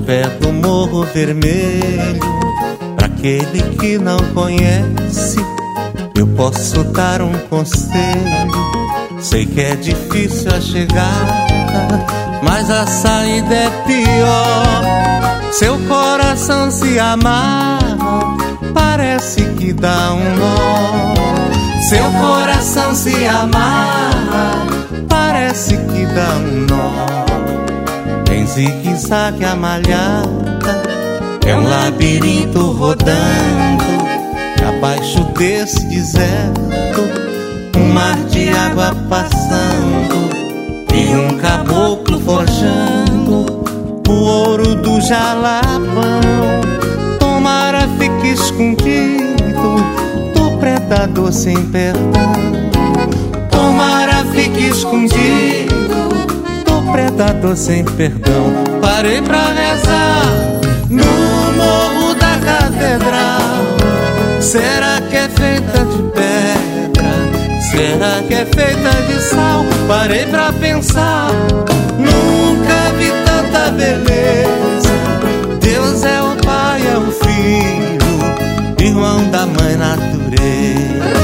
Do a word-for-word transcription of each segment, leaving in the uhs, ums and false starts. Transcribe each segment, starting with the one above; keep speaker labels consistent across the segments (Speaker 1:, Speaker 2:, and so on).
Speaker 1: pé do Morro Vermelho. Pra aquele que não conhece, eu posso dar um conselho. Sei que é difícil a chegada, mas a saída é pior. Seu coração se amarra, parece que dá um nó. Seu coração se amarra, parece que dá um nó. Em zigue-zague a malhada, é um labirinto rodando. Abaixo desse deserto, um mar de água passando, e um caboclo forjando o ouro do Jalapão. Tomara fique escondido do predador sem perdão. Tomara fique escondido do predador sem perdão. Parei pra rezar no morro da catedral. Será que é feita de pedra? Será que é feita de sal? Parei pra pensar, nunca vi tanta beleza. Deus é o Pai, é o Filho, irmão da Mãe Natureza.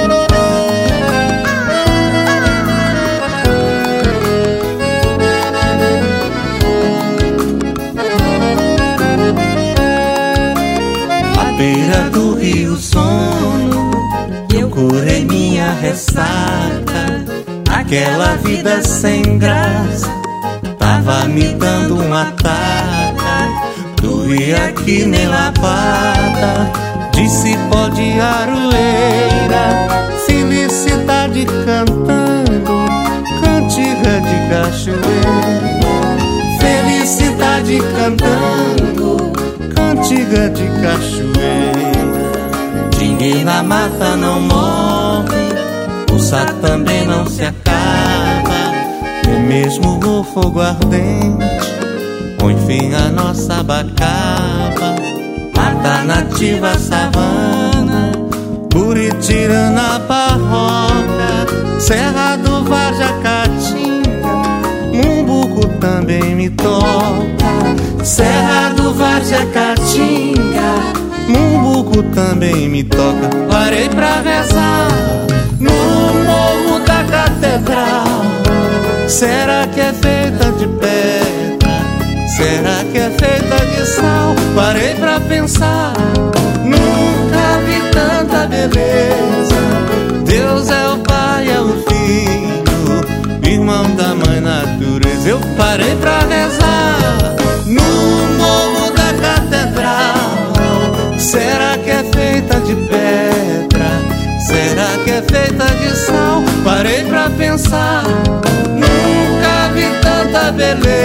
Speaker 1: À beira do rio Sono, eu curei minha ressaca. Aquela vida sem graça tava me dando uma taca. Doía que nem lapada de cipó de aroeira. Felicidade cantando cantiga de cachoeira. Felicidade cantando cantiga de cachoeira. Dingue na mata não morre, o sá também não se acaba. É mesmo o fogo ardente põe fim à nossa bacaba. Mata nativa, savana, Buritirana, Barroca, Serra do Varja, Caatinga, Mumbuco também me toca. Serra do Varja, Caatinga, Mumbuco também me toca. Parei pra rezar no morro da catedral. Será que é feita de pedra? Será que é feita de sal? Parei pra pensar, nunca vi tanta beleza. Deus é o Pai, é o Filho, irmão da Mãe Natureza. Eu parei pra rezar no morro da catedral. Será que é feita de pedra? Será que é feita de sal? Parei pra pensar, nunca vi tanta beleza.